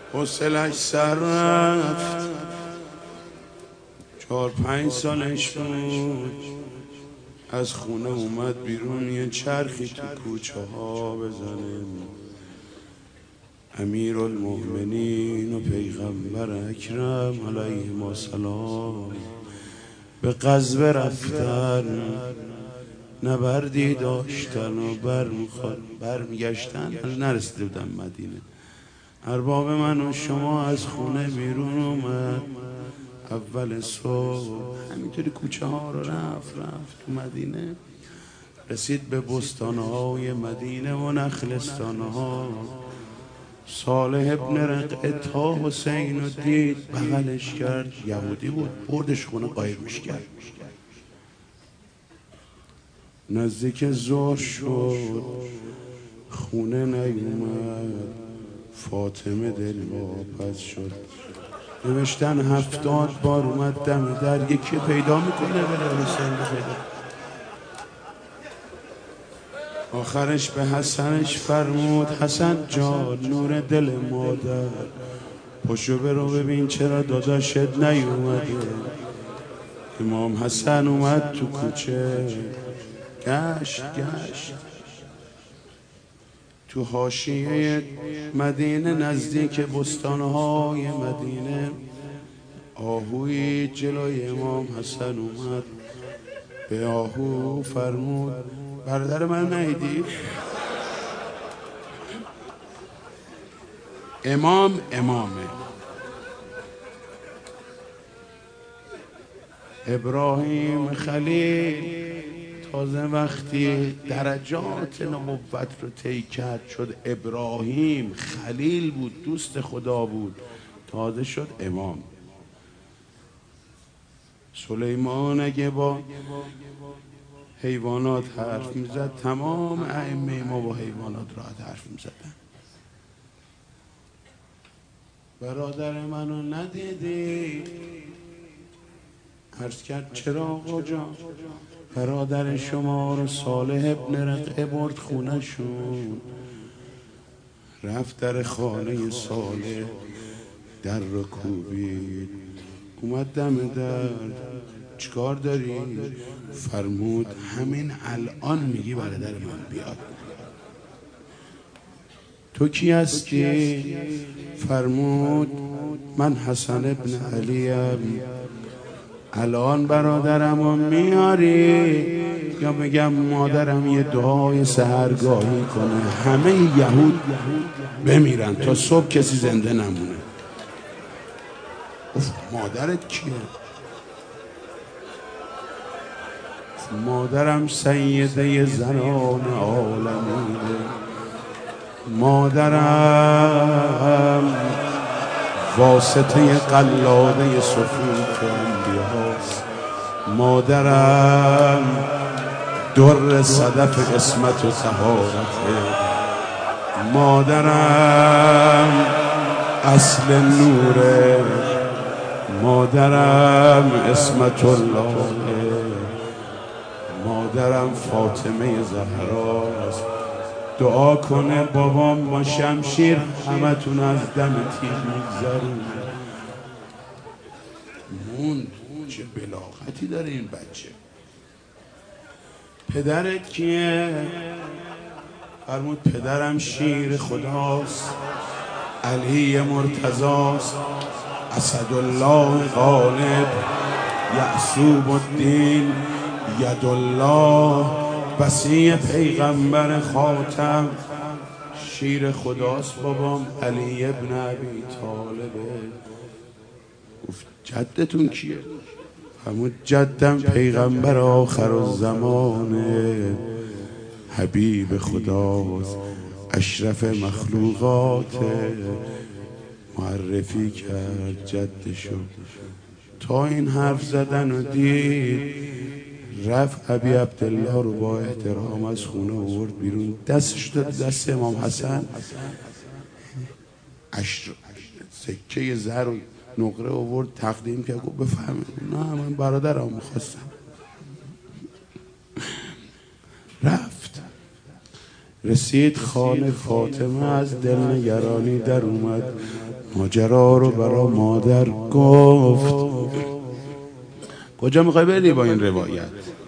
حوصلش سر رفت 4-5 سالش بود از خونه اومد بیرون یه چرخی تو کوچه ها بزنه. امیرالمؤمنین و پیغمبر اکرم علیه السلام به غزوه رفتن، نبردی داشتن و برمیگشتن، نرسیده بودن مدینه. ارباب من و شما از خونه بیرون اومد اول صبح، همینطوری کوچه ها رو رفت تو مدینه، رسید به بستانهای مدینه و نخلستانها. صالح ابن رقعه تا حسین رو دید بغلش کرد، یهودی بود، بردش خونه قایمش کرد. نزدیک ظهر شد خونه نیومد، فاطمه دلواپس شد. نوشتن 70 بار اومد دم در، یکی پیدا میکنه بره حسین پیدا. آخرش به حسنش فرمود حسن جان نور دل مادر، پشو برو ببین چرا داداشت نیومده. امام حسن اومد تو کوچه، گشت تو حاشیه مدینه نزدیک بستانهای مدینه. آهوی جلوی امام حسن اومد، به آهو فرمود برادر من نیدی؟ امامه ابراهیم خلیل تازه وقتی درجات نبوت رو طی کرد شد ابراهیم خلیل بود، دوست خدا بود، تازه شد امام. سلیمان اگه با حیوانات حرف میزد تمام ائمه ما با حیوانات راحت حرف میزدن. برادر منو ندیدی؟ عرض کرد چرا آقا جان؟ برادر شما رو صالح ابن رقعه برد خونه شون، رفت در خانه صالح در رو کوبید، اومد دم در، چیکار داری؟ فرمود همین الان میگی برادر من بیاد. تو کی هستی؟ فرمود من حسن ابن علیم. الان برادرمو میاری یا بگم مادرم یه دعای سحرگاهی کنه همه یهود بمیرن تا صبح کسی زنده نمونه؟ مادرت کیه؟ مادرم سیده زنان عالمینه، مادرم واسطه قلاده صفوف انبیاست، مادرم در صدف اسمت و طهارته، مادرم اصل نوره، مادرم اسمت الله، مادرم فاطمه زهراست. دعا کنه بابام با شمشیر همتون از دم تیغ میگذرونه. موند چه بلاغتی داره این بچه. پدرت کیه؟ فرمود پدرم شیر خداست، علی مرتضاست، اسدالله غالب، یعصوب الدین، یدالله، وصی پیغمبر خاتم، شیر خداست بابام، علی ابن ابی طالبه. گفت جدتون کیه؟ فرمود جدم پیغمبر آخر الزمانه، حبیب خداست، اشرف مخلوقات. معرفی کرد جدشو. تا این حرف زدن و دید رفت ابی عبدالله رو با احترام از خونه آورد بیرون، دستش داد دست امام حسن، سکه زر و نقره آورد تقدیم کرد، گفت بفهمید نه من برادرم میخواستم. رفت رسید خانه فاطمه از دل نگرانی در اومد، ماجرا رو برا مادر گفت. کجا میخوای بری با این روایت؟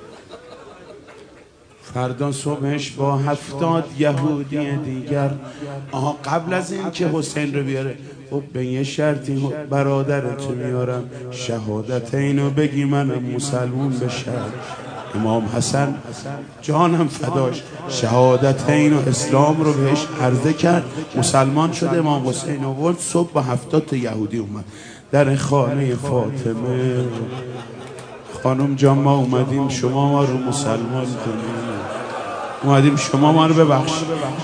فردا صبحش با 70 یهودی دیگر، قبل از این که حسین رو بیاره، خب به یه شرطی برادرت میارم، شهادت اینو بگی منم مسلمون بشم. امام حسن جانم فداش شهادت اینو اسلام رو بهش عرضه کرد، مسلمان شد. امام حسین آورد، صبح با 70 یهودی اومد در خانه فاطمه. خانم جان ما اومدیم شما ما رو مسلمان کنیم، اومدیم شما ما رو ببخشید.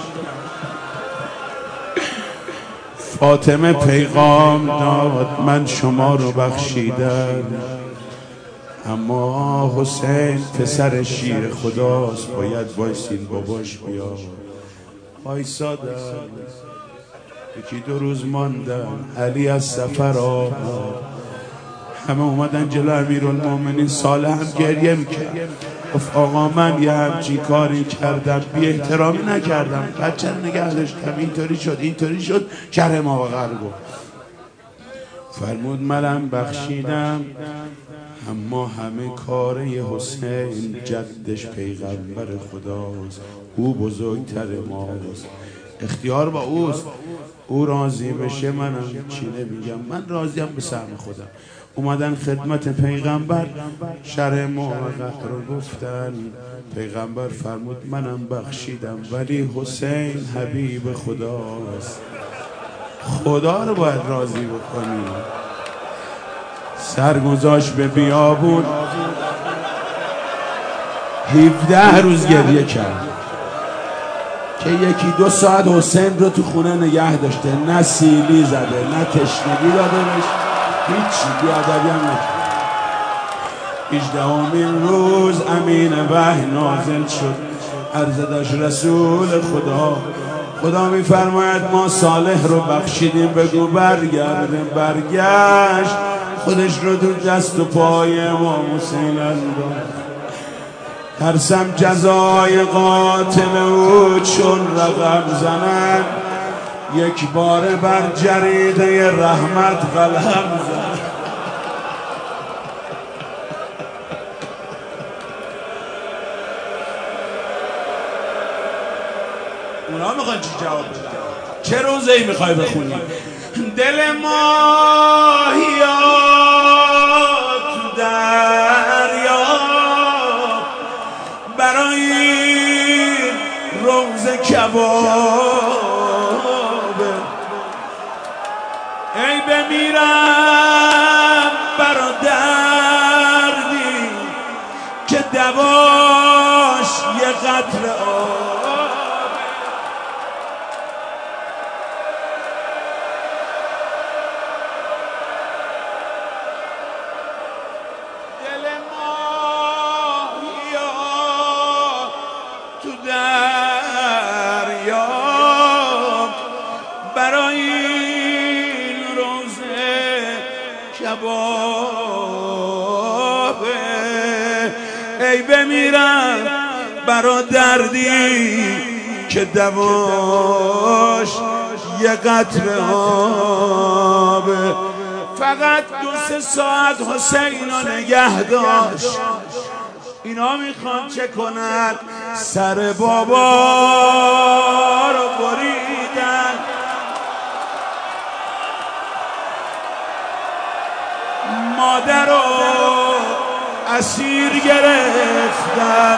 فاطمه پیغام داد من شما رو بخشیدم، اما حسین پسر شیر خداست، باید وایسین باباش بیاد. وایسادن، یکی 2 روز ماندن، علی از سفر آمد، همه اومدن جلو امیرالمومنین. صالح هم گریه میکرد، گفت آقا من یه همچین کاری کردم، بی احترامی نکردم، بچه رو نگه داشتم، اینطوری شد کره ما بغر گفت. فرمود منم بخشیدم، اما همه کاره حسین، جدش پیغمبر خداست، او بزرگتر ماست، اختیار با اوست، او راضی بشه منم چی نمیگم، من راضیم به سهم خودم. اومدن خدمت پیغمبر، شرع موقت رو گفتن. پیغمبر فرمود منم بخشیدم، ولی حسین حبیب خداست، خدا رو باید راضی بکنی. سرگذاشت به بیابون، 17 روز گریه کرد که 1-2 ساعت حسین رو تو خونه نگه داشته، نه سیلی زده نه تشنگی داده بهش، هیچی بیادبی هم نکرد. 18مین روز امین وحی نازل شد، عرضه داشت رسول خدا میفرماید ما صالح رو بخشیدیم، بگو برگرده. برگشت، خودش رو تو دست و پای امام حسین انداخت. ترسم جزای قاتل او چون رقم زنن، یک بار بر جریده رحمت قلم زن. اونا میخوان چی جواب بدن؟ چه روزه‌ای میخوای بخونی؟ دل ماهیا تو دریا، برای روز کبابه، ای بمیرم برا دردی که دواش یه قطره آب. دل ماهیا تو دریا، برای این روزه کبابه، ای بمیرم برا دردی که دواش یه قطره آبه. فقط 2-3 ساعت حسین رو نگه داشت. اینا میخوان چه کنن؟ سر بابا رو بریدن، مادر رو اسیر گرفتن،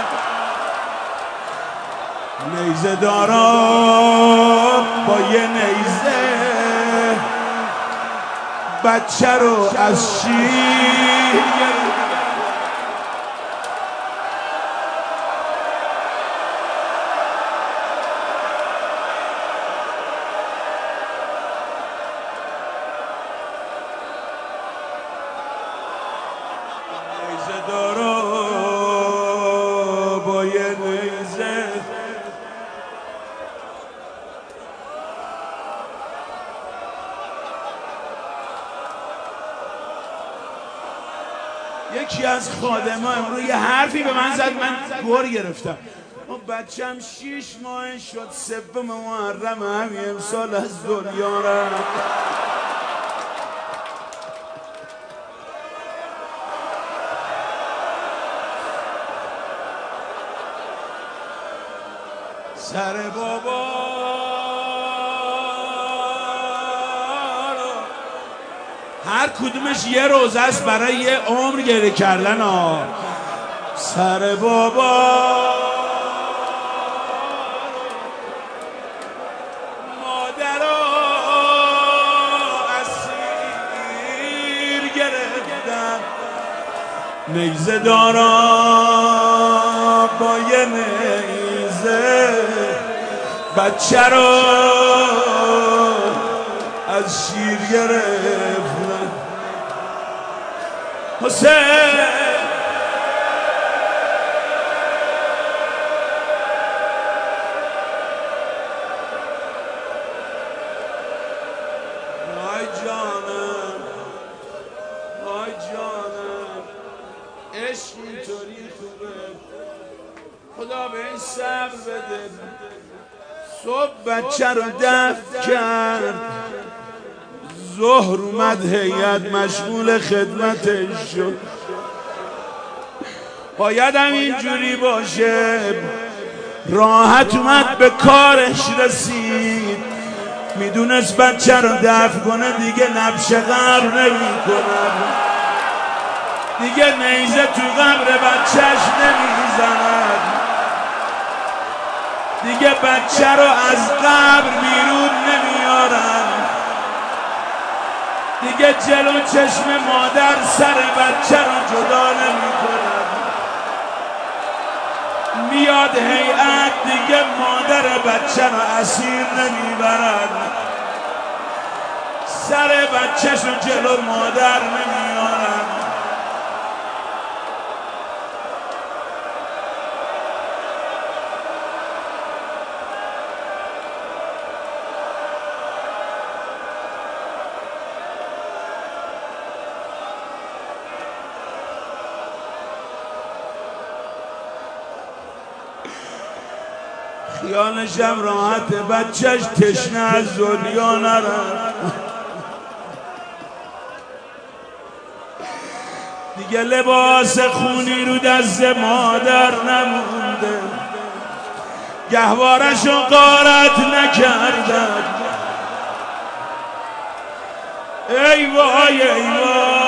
نیزه دارا با یه نیزه بچه رو از شیر گرفتن. نیزه دارا با یه نیزه، یکی از خادما امروز یه حرفی به من زد، من گور گرفتم. بچم 6 ماه شد، 3 محرم همین امسال از دنیا رفت. سر بابا هر کدومش یه روزه است برای یه عمر گریه کردن ها. سر بابا مادرها اسیر گرفتن، نیزه دارا با یه نیزه بچه رو از شیر گرفتن. حسین آی جانم، آی جانم، عشق اینطوری خوبه، خدا به این صبر بده. صبح بچه رو دفن کرد، ظهر اومد هیئت مشغول خدمتش شد. باید هم اینجوری باشه، راحت اومد به کارش رسید، میدونست بچه رو دفن کنه دیگه نبش قبر نمی کنه، دیگه نیزه تو قبر بچهش نمیزند، دیگه بچه رو از قبر بیرون نمیارن، دیگه جلو چشم مادر سر بچه رو جدا نمیکنن. میاد هیئت دیگه مادر بچه رو اسیر نمیبرن، سر بچهش رو جلو مادر نمیارن. خیالشم راحت، بچهش تشنه از دنیا نرفت، دیگه لباس خونی رو دست مادر نمونده، گهوارشو غارت نکردن. ای وای ای وای